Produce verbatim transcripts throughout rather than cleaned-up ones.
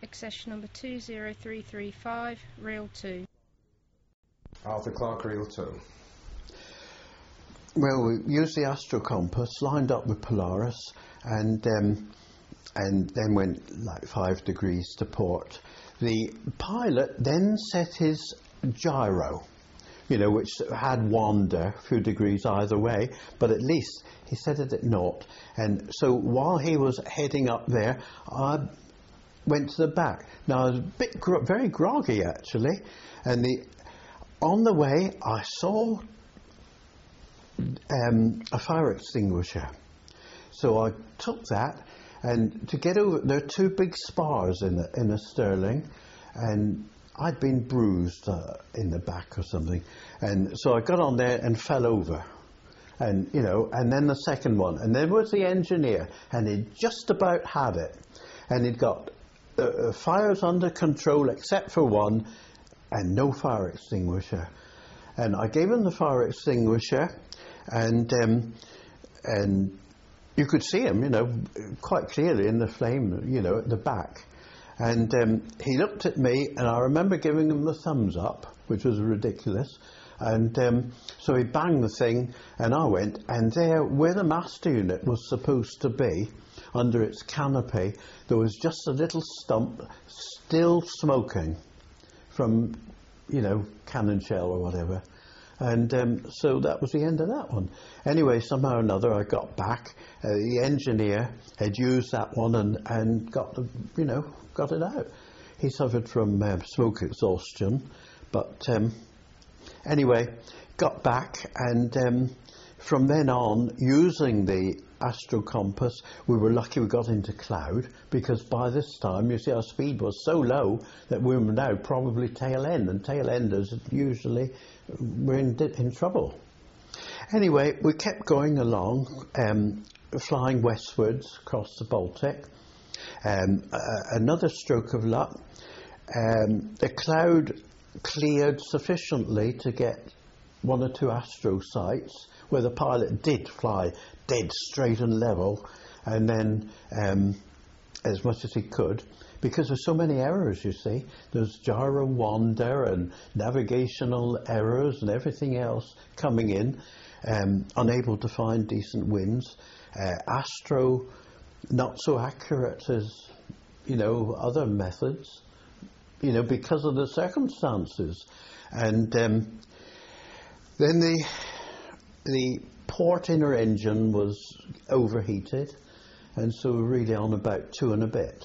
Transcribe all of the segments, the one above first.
accession number two zero three three five, reel two. Arthur Clarke, reel two. Well, we used the Astro Compass, lined up with Polaris, and um, and then went like five degrees to port. The pilot then set his gyro, you know, which had wander a few degrees either way, but at least he set it at naught. And so while he was heading up there, I went to the back. Now I was a bit gro- very groggy actually, and the on the way I saw um, a fire extinguisher. So I took that, and to get over, there are two big spars in a, in a Stirling, and I'd been bruised uh, in the back or something, and so I got on there and fell over, and you know, and then the second one, and there was the engineer, and he just about had it, and he'd got uh, fires under control except for one, and no fire extinguisher, and I gave him the fire extinguisher, and um, and you could see him, you know, quite clearly in the flame, you know, at the back. And um, he looked at me, and I remember giving him the thumbs up, which was ridiculous. And um, so he banged the thing, and I went, and there, where the master unit was supposed to be, under its canopy, there was just a little stump still smoking from, you know, cannon shell or whatever. And um, so that was the end of that one. Anyway, somehow or another I got back. Uh, the engineer had used that one and, and got, the, you know, got it out. He suffered from uh, smoke exhaustion. But um, anyway, got back, and um, from then on, using the Astro Compass, we were lucky we got into cloud, because by this time, you see, our speed was so low that we were now probably tail end, and tail enders usually were in, in trouble. Anyway, we kept going along, um, flying westwards across the Baltic. Um, uh, another stroke of luck. Um, the cloud cleared sufficiently to get one or two Astro sites where the pilot did fly dead straight and level, and then um, as much as he could, because there's so many errors, you see. There's gyro wander and navigational errors and everything else coming in, um, unable to find decent winds. Uh, Astro not so accurate as, you know, other methods, you know, because of the circumstances. And um, then the the port inner engine was overheated, and so we're really on about two and a bit.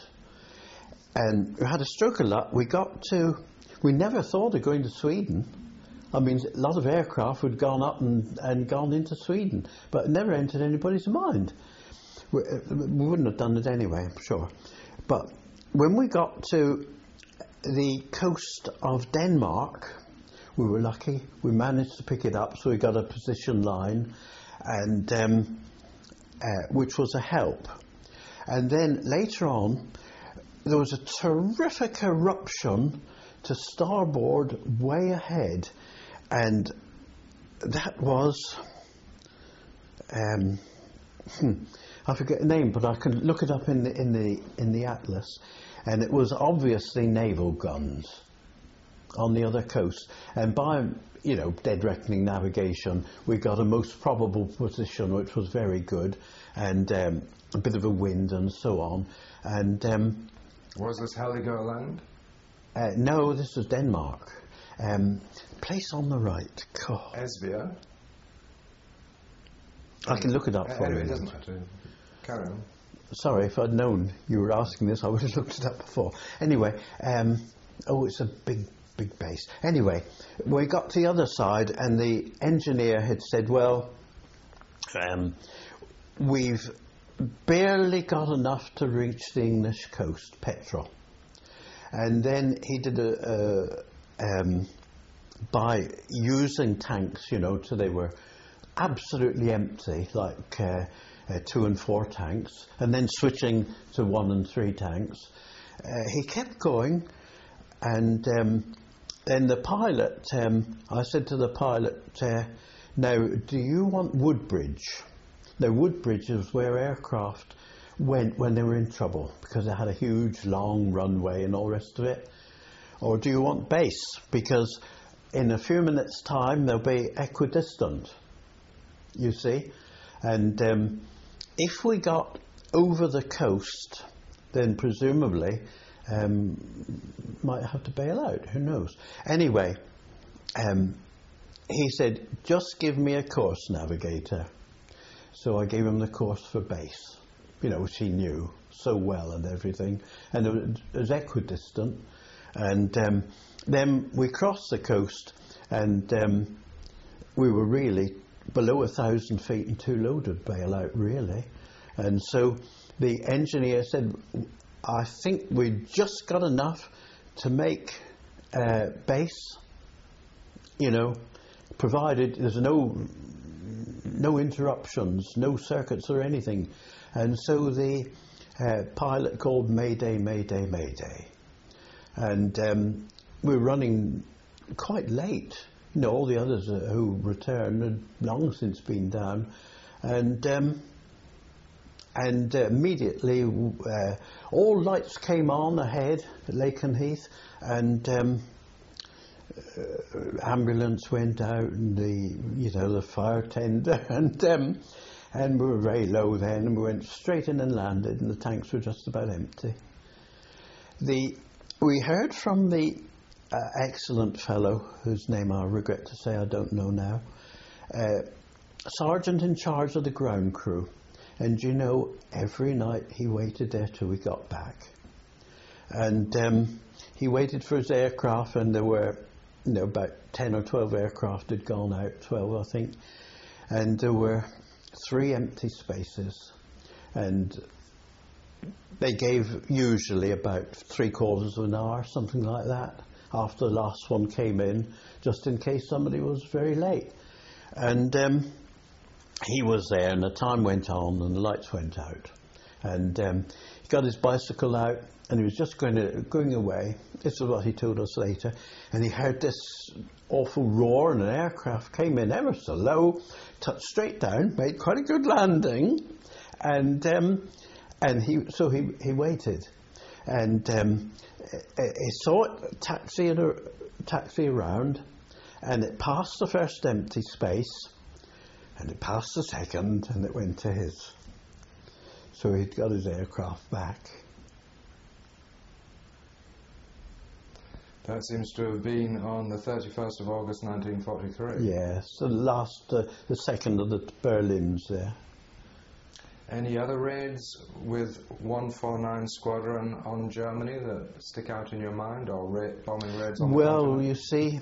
And we had a stroke of luck. We got to, we never thought of going to Sweden. I mean, a lot of aircraft had gone up and, and gone into Sweden, but it never entered anybody's mind. We, we wouldn't have done it anyway, I'm sure. But when we got to the coast of Denmark, we were lucky. We managed to pick it up, so we got a position line, and um, uh, which was a help. And then later on, there was a terrific eruption to starboard way ahead, and that was um, hmm, I forget the name, but I can look it up in the in the in the atlas, and it was obviously naval guns on the other coast, and by, you know, dead reckoning navigation, we got a most probable position, which was very good, and um, a bit of a wind and so on. And um, was this Heligoland? Uh, no, this was Denmark. Um, place on the right. God. Esbjerg? I can look it up uh, for anyway, you. It doesn't matter. Carry on. Sorry, if I'd known you were asking this, I would have looked it up before. Anyway, um, oh, it's a big, big base. Anyway, we got to the other side, and the engineer had said, well, um, we've barely got enough to reach the English coast, petrol. And then he did a, a um, by using tanks, you know, so they were absolutely empty, like uh, uh, two and four tanks, and then switching to one and three tanks. Uh, he kept going, and um, then the pilot, um, I said to the pilot, uh, now, do you want Woodbridge? Now, Woodbridge is where aircraft went when they were in trouble because they had a huge long runway and all the rest of it? Or do you want base? Because in a few minutes' time they'll be equidistant, you see. And um, if we got over the coast, then presumably um, might have to bail out, who knows. Anyway, um, he said, just give me a course navigator. So I gave him the course for base, you know, which he knew so well and everything. And it was, it was equidistant. And um, then we crossed the coast, and um, we were really below a thousand feet and too low to bail out, really. And so the engineer said, I think we just got enough to make uh, base, you know, provided there's no no interruptions, no circuits or anything. And so the uh, pilot called Mayday, Mayday, Mayday. And um, we were running quite late. You know, all the others uh, who returned had long since been down. And um, and uh, immediately uh, all lights came on ahead at Lakenheath, and um, uh, ambulance went out, and the you know the fire tender, and um, and we were very low then, and we went straight in and landed, and the tanks were just about empty. The we heard from the uh, excellent fellow whose name I regret to say I don't know now, uh, sergeant in charge of the ground crew. And you know, every night he waited there till we got back. And um, he waited for his aircraft, and there were, you know, about ten or twelve aircraft had gone out, twelve I think. And there were three empty spaces. And they gave usually about three quarters of an hour, something like that, after the last one came in, just in case somebody was very late. And um, he was there, and the time went on, and the lights went out. And um, he got his bicycle out, and he was just going to going away. This is what he told us later. And he heard this awful roar, and an aircraft came in ever so low, touched straight down, made quite a good landing, and um, and he so he he waited, and um, he saw it taxi and taxi around, and it passed the first empty space. And it passed the second, and it went to his. So he'd got his aircraft back. That seems to have been on the thirty-first of August nineteen forty-three. Yes, the last, uh, the second of the Berlins there. Any other raids with one forty-nine Squadron on Germany that stick out in your mind, or ra- bombing raids on the Well, continent? you see,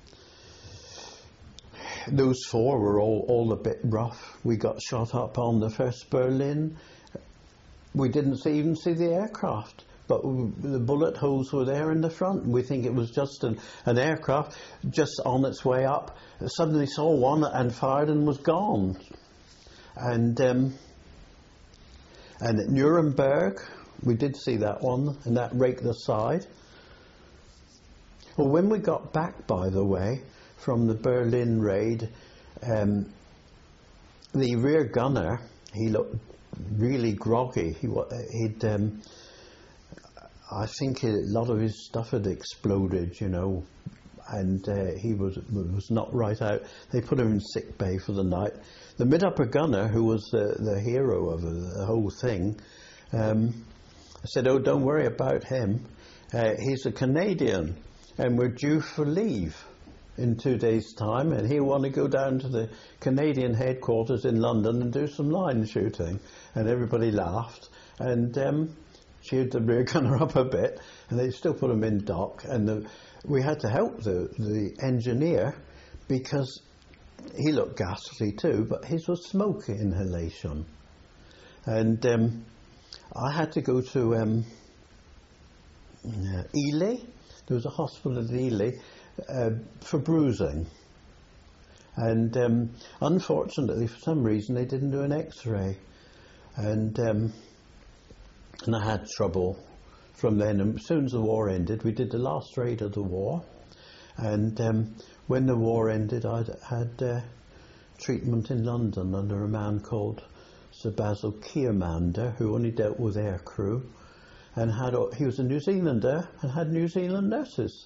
those four were all, all a bit rough. We got shot up on the first Berlin. We didn't see, even see the aircraft, but we, the bullet holes were there in the front. We think it was just an, an aircraft just on its way up. Suddenly saw one and fired and was gone. And um, and at Nuremberg, we did see that one, and that raked the side. Well, when we got back, by the way, from the Berlin raid, um, the rear gunner, he looked really groggy. He, he'd, um, I think a lot of his stuff had exploded, you know, and uh, he was was not right out. They put him in sick bay for the night. The mid-upper gunner, who was the, the hero of the whole thing, um, said, "Oh, don't worry about him. Uh, he's a Canadian, and we're due for leave in two days' time, and he'll want to go down to the Canadian headquarters in London and do some line shooting." And everybody laughed, and um, cheered the rear gunner up a bit, and they still put him in dock. And the, we had to help the, the engineer, because he looked ghastly too, but his was smoke inhalation. And um, I had to go to um, uh, Ely. There was a hospital at Ely uh, for bruising. And um, unfortunately, for some reason, they didn't do an X-ray. And um, and I had trouble from then. And as soon as the war ended, we did the last raid of the war. And um, when the war ended, I had uh, treatment in London under a man called Sir Basil Kiermander, who only dealt with aircrew, and had he was a New Zealander and had New Zealand nurses.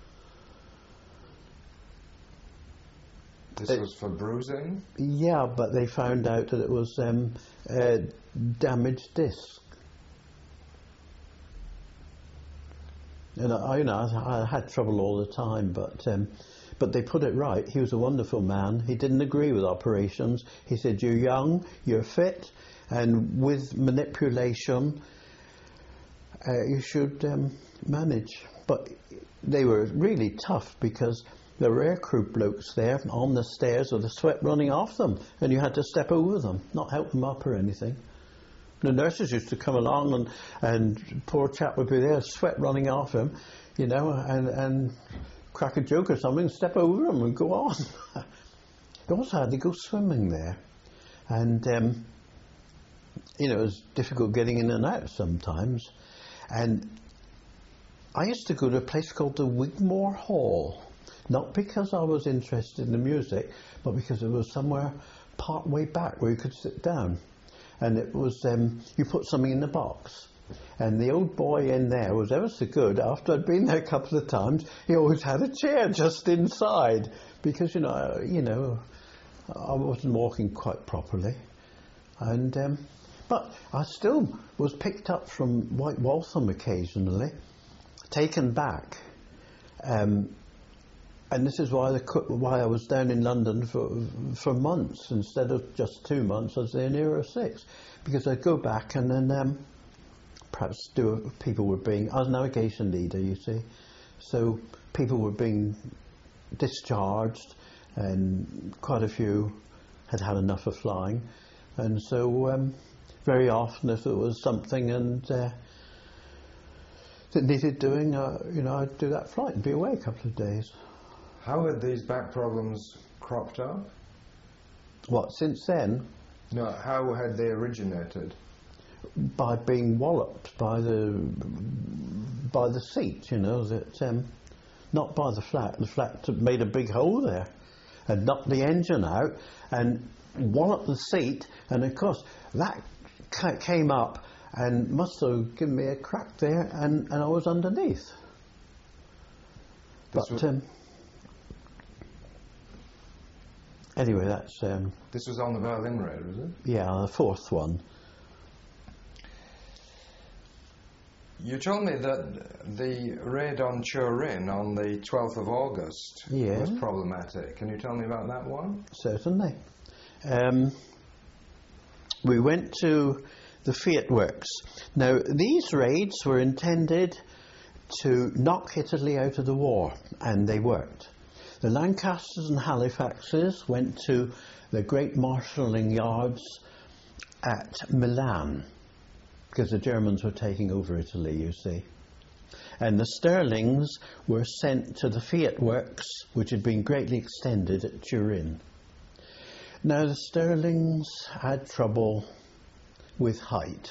This it, was for bruising? Yeah, but they found out that it was um, uh, damaged disc. And I, you know, I, I had trouble all the time, but um, but they put it right. He was a wonderful man. He didn't agree with operations. He said, "You're young, you're fit, and with manipulation, uh, you should um, manage." But they were really tough because there were aircrew blokes there on the stairs with the sweat running off them, and you had to step over them, not help them up or anything. The nurses used to come along, and and poor chap would be there, sweat running off him, you know, and and crack a joke or something, step over him and go on. They also had to go swimming there, and um, you know, it was difficult getting in and out sometimes. And I used to go to a place called the Wigmore Hall, not because I was interested in the music, but because it was somewhere part way back where you could sit down. And it was, um, you put something in the box. And the old boy in there was ever so good. After I'd been there a couple of times, he always had a chair just inside. Because, you know, you know, I wasn't walking quite properly. And, um, but I still was picked up from White Waltham occasionally, taken back. Um, And this is why the why I was down in London for for months instead of just two months. I was there nearer six, because I'd go back and then um, perhaps do a, people were being. I was navigation leader, you see, so people were being discharged, and quite a few had had enough of flying, and so um, very often if it was something and uh, that needed doing, uh, you know, I'd do that flight and be away a couple of days. How had these back problems cropped up? What, since then? No, how had they originated? By being walloped by the by the seat, you know, that um, not by the flat. The flat made a big hole there and knocked the engine out and walloped the seat, and of course that came up and must have given me a crack there, and, and I was underneath. This but um, anyway, that's... Um, this was on the Berlin Raid, was it? Yeah, the fourth one. You told me that the raid on Turin on the twelfth of August yeah. was problematic. Can you tell me about that one? Certainly. Um, we went to the Fiat Works. Now, these raids were intended to knock Italy out of the war, and they worked. The Lancasters and Halifaxes went to the great marshalling yards at Milan, because the Germans were taking over Italy, you see. And the Stirlings were sent to the Fiat Works, which had been greatly extended at Turin. Now, the Stirlings had trouble with height.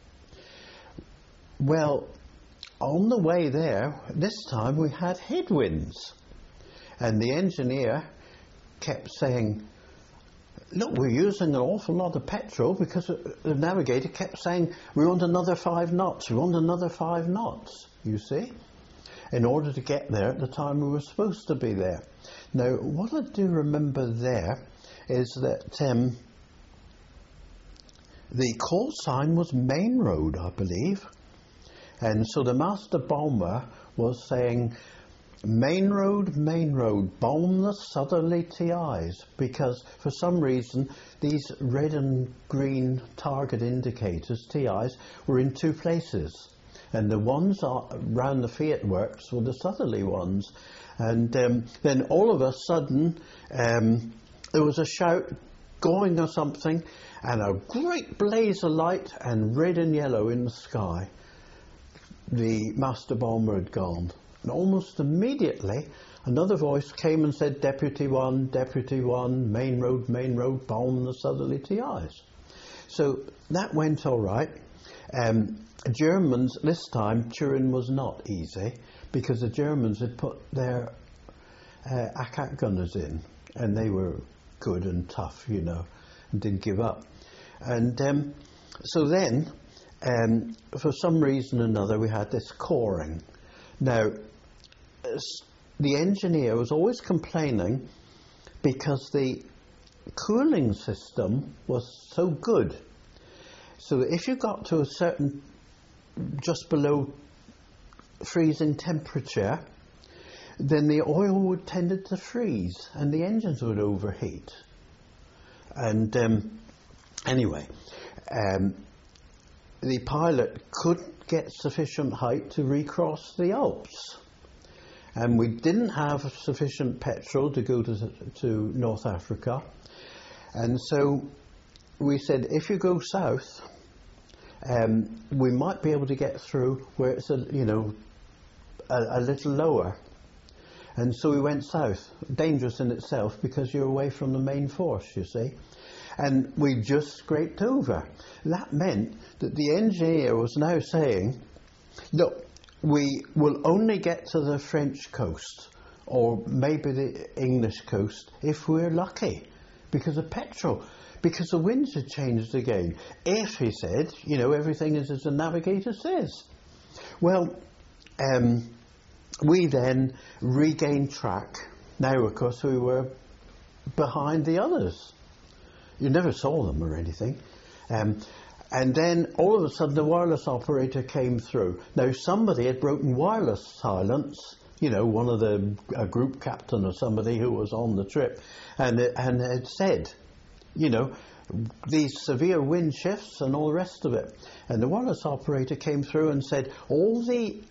Well, on the way there, this time we had headwinds. And the engineer kept saying, look, we're using an awful lot of petrol, because the navigator kept saying, we want another five knots, we want another five knots, you see, in order to get there at the time we were supposed to be there. Now, what I do remember there is that um, the call sign was Main Road, I believe. And so the master bomber was saying, Main Road, Main Road, bomb the southerly T Is, because for some reason these red and green target indicators, T Is, were in two places, and the ones around the Fiat Works were the southerly ones. And um, then all of a sudden um, there was a shout going or something, and a great blaze of light and red and yellow in the sky. The master bomber had gone. And almost immediately, another voice came and said, Deputy One, Deputy One, Main Road, Main Road, bomb the southerly T Is. So that went all right. Um, Germans, this time, Turin was not easy, because the Germans had put their uh, Akat gunners in, and they were good and tough, you know, and didn't give up. And um, so then, um, for some reason or another, we had this coring. Now, s- the engineer was always complaining because the cooling system was so good. So if you got to a certain, just below freezing temperature, then the oil would tend to freeze and the engines would overheat. And um, anyway, um, the pilot couldn't get sufficient height to recross the Alps. And we didn't have sufficient petrol to go to, to North Africa. And so we said, if you go south, um, we might be able to get through where it's, a, you know, a, a little lower. And so we went south, dangerous in itself because you're away from the main force, you see. And we just scraped over. That meant that the engineer was now saying, look, we will only get to the French coast or maybe the English coast if we're lucky because of petrol, because the winds had changed again. If, he said, you know, everything is as the navigator says. Well, um, we then regained track. Now, of course, we were behind the others. You never saw them or anything. Um, and then all of a sudden the wireless operator came through. Now somebody had broken wireless silence, you know, one of the, a group captain or somebody who was on the trip, and, it, and had said, you know, these severe wind shifts and all the rest of it. And the wireless operator came through and said, all the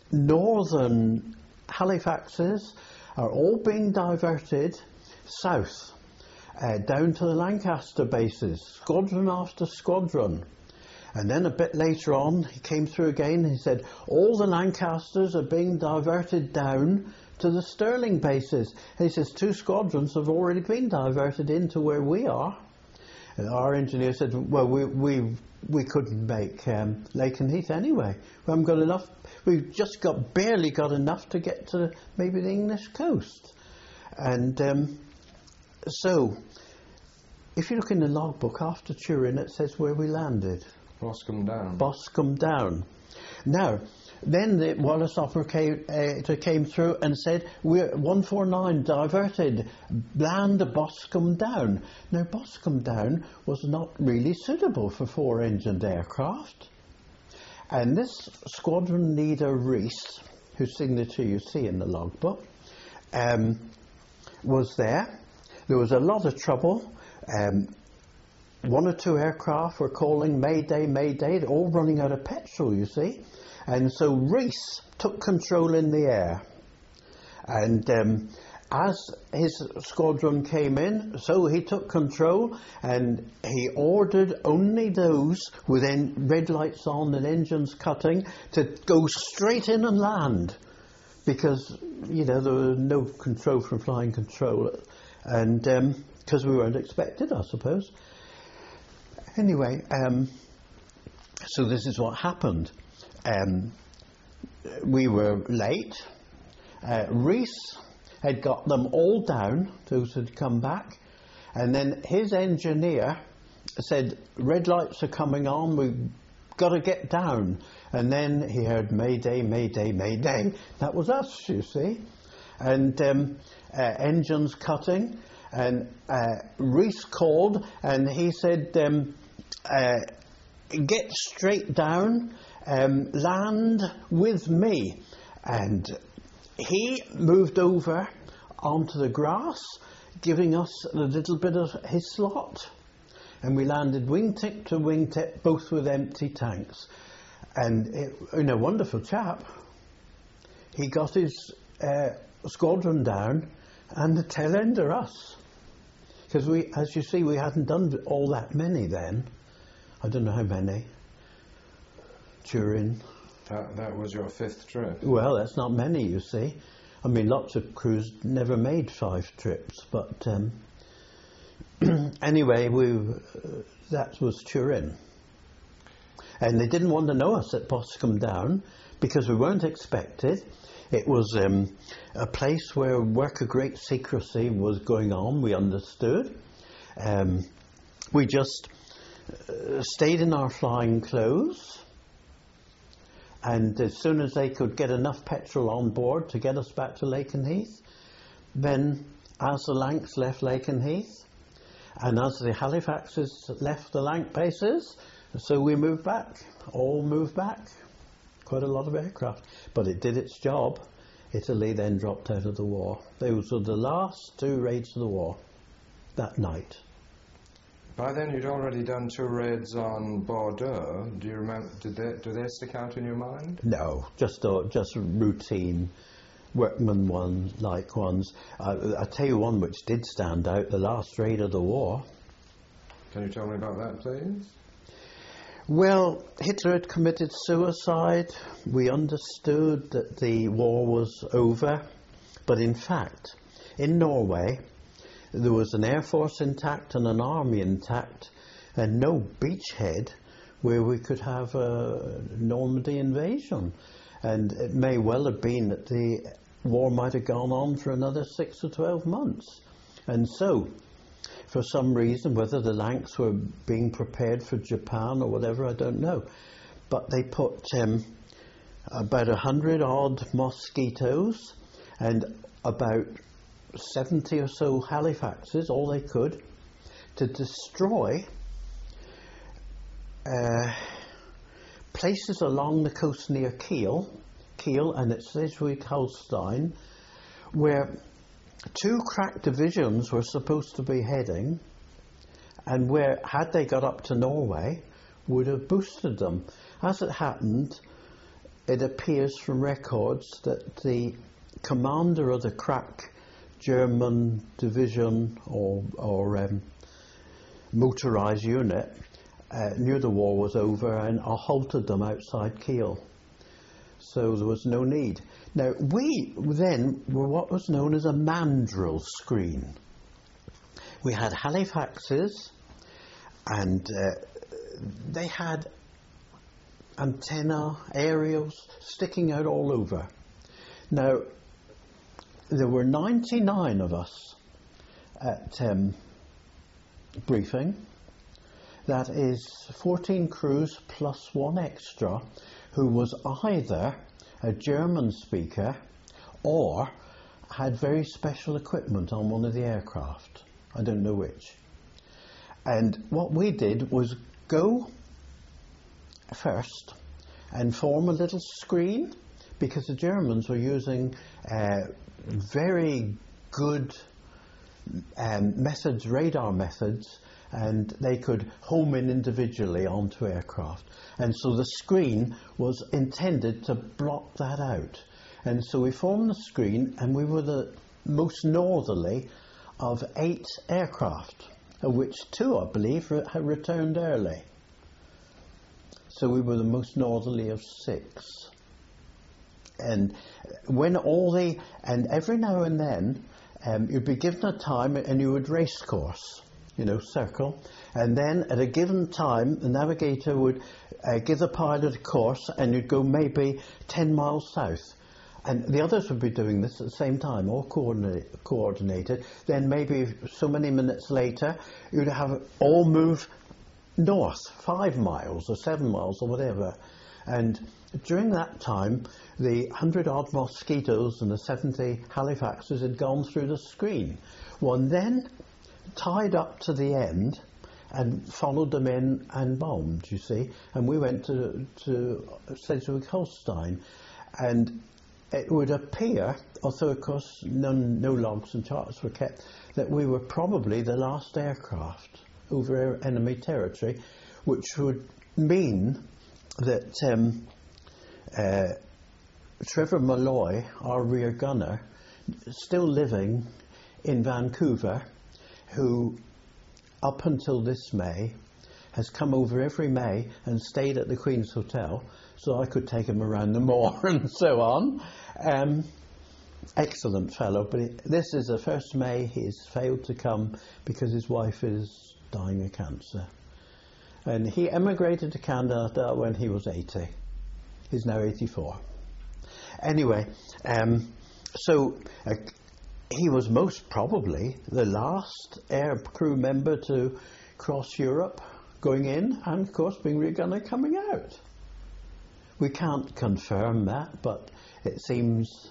northern Halifaxes are all being diverted south. Uh, down to the Lancaster bases, squadron after squadron. And then a bit later on, he came through again and he said, all the Lancasters are being diverted down to the Stirling bases. And he says, two squadrons have already been diverted into where we are. And our engineer said, well, we we, we couldn't make um, Lakenheath anyway. We haven't got enough, we've just got, barely got enough to get to maybe the English coast. And um, so, if you look in the logbook after Turin, it says where we landed. Boscombe Down. Boscombe Down. Now, then the wireless operator came, uh, came through and said, we're one four nine diverted, land Boscombe Down. Now, Boscombe Down was not really suitable for four-engined aircraft. And this squadron leader, Rees, whose signature you see in the logbook, um, was there. There was a lot of trouble. Um, one or two aircraft were calling Mayday, Mayday, they're all running out of petrol, you see. And so Rees took control in the air. And um, as his squadron came in, so he took control and he ordered only those with en- red lights on and engines cutting to go straight in and land. Because, you know, there was no control from flying control. And because um, we weren't expected, I suppose. Anyway, um, so this is what happened. Um, we were late. Uh, Rees had got them all down, those had come back. And then his engineer said, red lights are coming on, we've got to get down. And then he heard Mayday, Mayday, Mayday. That was us, you see. And um, uh, engines cutting. And uh, Rees called and he said, um, uh, get straight down, um, land with me. And he moved over onto the grass, giving us a little bit of his slot. And we landed wingtip to wingtip, both with empty tanks. And, it, you know, wonderful chap. He got his uh, squadron down and the tail end of us. Because we, as you see, we hadn't done all that many then. I don't know how many. Turin. That, that was your fifth trip? Well, that's not many, you see. I mean, lots of crews never made five trips, but um, anyway, we uh, that was Turin. And they didn't want to know us at Boscombe Down because we weren't expected. It was um, a place where work of great secrecy was going on, we understood. Um, we just uh, stayed in our flying clothes, and as soon as they could get enough petrol on board to get us back to Lakenheath, then as the Lancs left Lakenheath, and as the Halifaxes left the Lanc bases, so we moved back, all moved back, quite a lot of aircraft. But it did its job. Italy then dropped out of the war. Those were the last two raids of the war, that night. By then you'd already done two raids on Bordeaux. Do you remember, did they, do they stick out in your mind? No, just uh, just routine workman one like ones. Uh, I'll tell you one which did stand out, the last raid of the war. Can you tell me about that, please? Well, Hitler had committed suicide. We understood that the war was over. But in fact, in Norway, there was an air force intact and an army intact, and no beachhead where we could have a Normandy invasion. And it may well have been that the war might have gone on for another six or twelve months. And so, for some reason, whether the Lancs were being prepared for Japan or whatever, I don't know. But they put um, about a hundred odd Mosquitoes and about seventy or so Halifaxes, all they could, to destroy uh, places along the coast near Kiel, Kiel and at Schleswig-Holstein, where two crack divisions were supposed to be heading, and where, had they got up to Norway, would have boosted them. As it happened, it appears from records that the commander of the crack German division or, or um, motorised unit uh, knew the war was over and halted them outside Kiel. So there was no need. Now, we then were what was known as a mandrel screen. We had Halifaxes, and uh, they had antenna aerials sticking out all over. Now, there were ninety-nine of us at um, briefing. That is fourteen crews plus one extra who was either a German speaker or had very special equipment on one of the aircraft. I don't know which. And what we did was go first and form a little screen, because the Germans were using uh, very good um, methods, radar methods, and they could home in individually onto aircraft. And so the screen was intended to block that out. And so we formed the screen, and we were the most northerly of eight aircraft, of which two, I believe, re- had returned early. So we were the most northerly of six. And when all the, and every now and then, um, you'd be given a time and you would race course, you know, circle. And then at a given time, the navigator would uh, give the pilot a course, and you'd go maybe ten miles south. And the others would be doing this at the same time, all coordinate, coordinated. Then maybe so many minutes later, you'd have all move north, five miles or seven miles or whatever. And during that time, the hundred odd Mosquitoes and the seventy Halifaxes had gone through the screen. One then tied up to the end and followed them in and bombed, you see. And we went to, to Schleswig-Holstein, and it would appear, although of course none, no logs and charts were kept, that we were probably the last aircraft over enemy territory, which would mean that um, uh, Trevor Malloy, our rear gunner, still living in Vancouver, who up until this May has come over every May and stayed at the Queen's Hotel, so I could take him around the moor and so on. Um, excellent fellow, but it, this is the first May he's failed to come because his wife is dying of cancer. And he emigrated to Canada when he was eighty. He's now eighty-four. Anyway, um, so uh, he was most probably the last air crew member to cross Europe going in and, of course, Bingley Gunner coming out. We can't confirm that, but it seems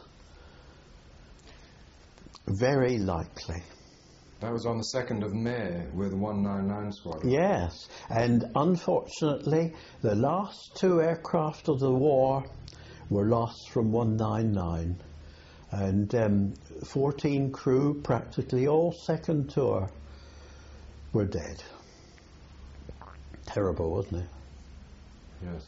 very likely. That was on the second of May with one ninety-nine Squadron. Yes, and unfortunately, the last two aircraft of the war were lost from one ninety-nine, and um, fourteen crew, practically all second tour, were dead. Terrible, wasn't it? Yes.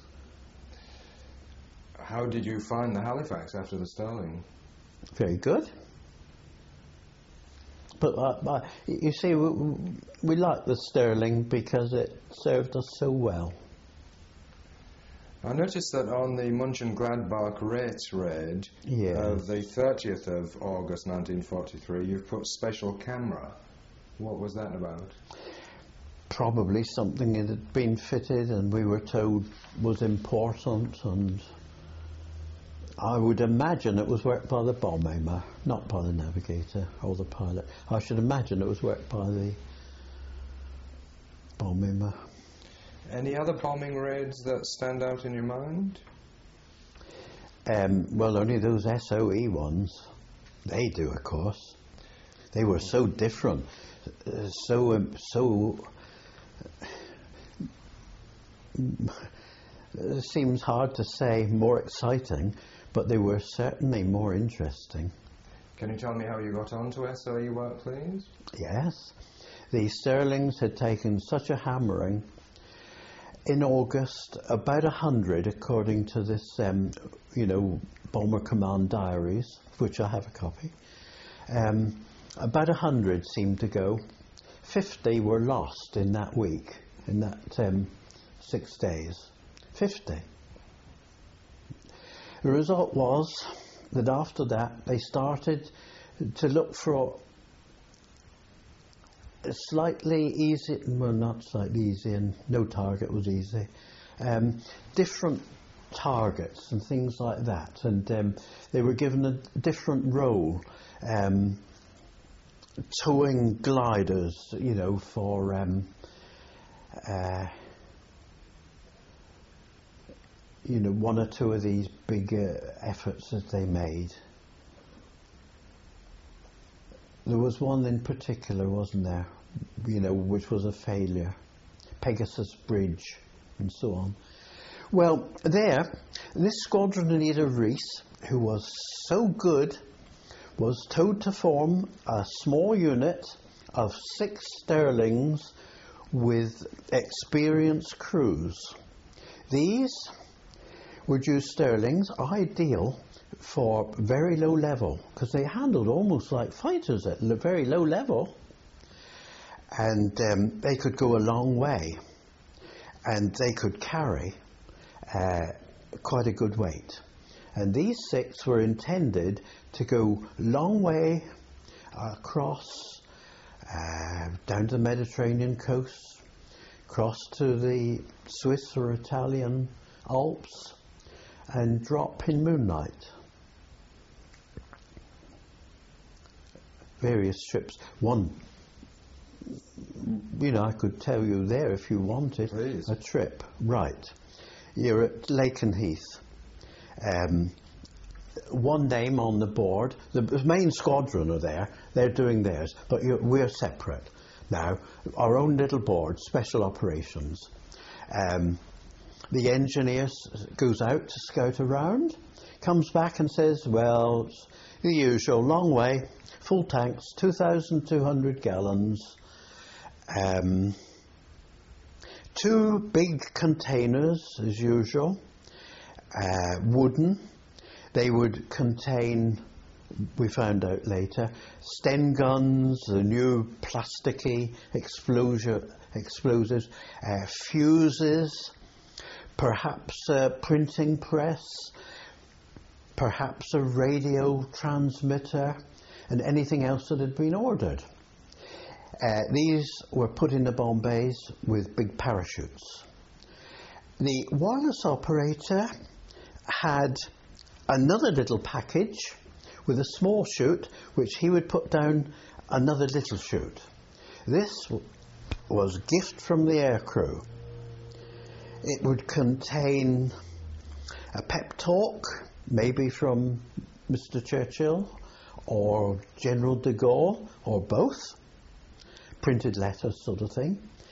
How did you find the Halifax after the Stirling? Very good. But uh, uh, you see, we, we like the Stirling because it served us so well. I noticed that on the Mönchengladbach rates raid Yes. of the thirtieth of August nineteen forty-three, you've put special camera. What was that about? Probably something that had been fitted and we were told was important, and I would imagine it was worked by the bomb aimer, not by the navigator or the pilot. I should imagine it was worked by the bomb aimer. Any other bombing raids that stand out in your mind? Um, well, only those S O E ones. They do, of course. They were so different, uh, so um, so. It seems hard to say more exciting, but they were certainly more interesting. Can you tell me how you got on to S O E work, please? Yes, the Stirlings had taken such a hammering. In August, about a hundred, according to this, um, you know, Bomber Command diaries, of which I have a copy, um, about a hundred seemed to go. Fifty were lost in that week, in that um, six days. Fifty. The result was that after that they started to look for a slightly easy, well, not slightly easy, and no target was easy, um, different targets and things like that, and um, they were given a different role, um, towing gliders, you know, for um, uh, you know, one or two of these big uh, efforts that they made. There was one in particular, wasn't there, you know, which was a failure. Pegasus Bridge and so on. Well, there, this squadron leader, Rees, who was so good, was told to form a small unit of six Stirlings with experienced crews. These were due Stirlings, ideal for very low level, because they handled almost like fighters at a very low level, and um, they could go a long way, and they could carry uh, quite a good weight. And these six were intended to go long way across uh, down to the Mediterranean coast, across to the Swiss or Italian Alps, and drop in moonlight. Various trips. One, you know, I could tell you there if you wanted. Please. A trip. Right. You're at Lakenheath. Um, one name on the board. The main squadron are there. They're doing theirs, but you're, we're separate. Now, our own little board, special operations. Um, the engineer goes out to scout around, comes back and says, well, it's the usual, long way, full tanks, two thousand two hundred gallons, um, two big containers, as usual, uh, wooden. They would contain, we found out later, Sten guns, the new plasticky explosion, explosives, uh, fuses, perhaps a printing press, perhaps a radio transmitter, and anything else that had been ordered. Uh, these were put in the bomb bays with big parachutes. The wireless operator had another little package with a small chute, which he would put down another little chute. This was a gift from the aircrew. It would contain a pep talk, maybe from Mister Churchill or General de Gaulle, or both, printed letters sort of thing.